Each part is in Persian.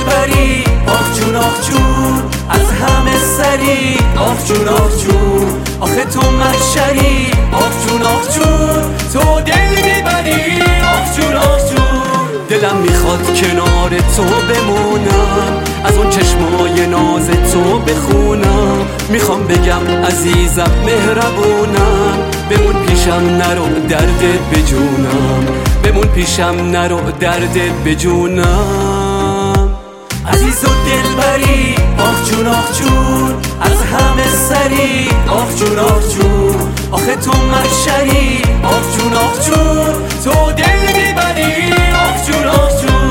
دلبری آخ جون آخ جون، از همه سری آخ جون آخ جون، آخه تو محشری آخ جون آخ جون، تو دل میبری آخ جون آخ جون. دلم میخواد کنار تو بمونم، از اون چشمای ناز تو بخونم، میخوام بگم عزیزم مهربونم، بمون پیشم نرو دردت بجونم، بمون پیشم نرو دردت بجونم. عزیز و دلبری آخ جون آخ جون، از همه سری آخ جون آخ جون، آخه تو محشری آخ جون آخ جون، تو دل میبری آخ جون آخ جون.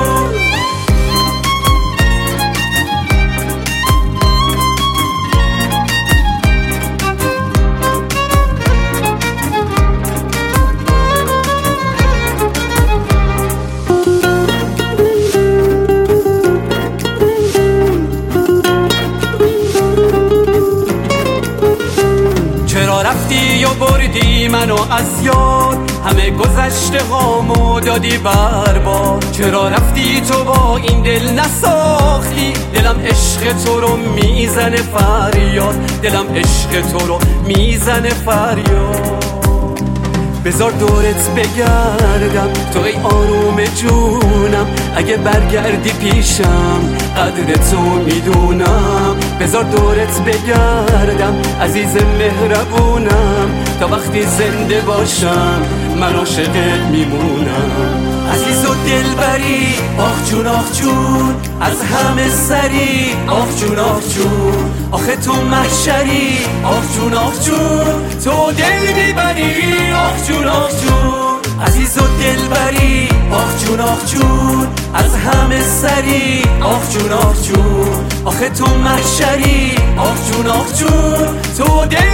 چرا رفتی و بردی منو از یاد، همه گذشته هامو دادی برباد. چرا رفتی تو با این دل نساختی، دلم عشق تو رو میزنه فریاد، دلم عشق تو رو میزنه فریاد. بذار دورت بگردم تو ای آروم جونم، اگه برگردی پیشم قدر تو میدونم. بذار دورت بگردم عزیز مهربونم، تا وقتی زنده باشم من عاشقت میمونم. عزیز و دلبری آخ جون آخ جون، از همه سری آخ جون آخ جون، آخه تو محشری آخ جون آخ جون، تو دل میبری آخ جون آخ جون. عزیز و دلبری آخ جون آخ جون، از همه سری آخ جون آخ جون، آخه تو محشری آخ جون آخ جون، تو دل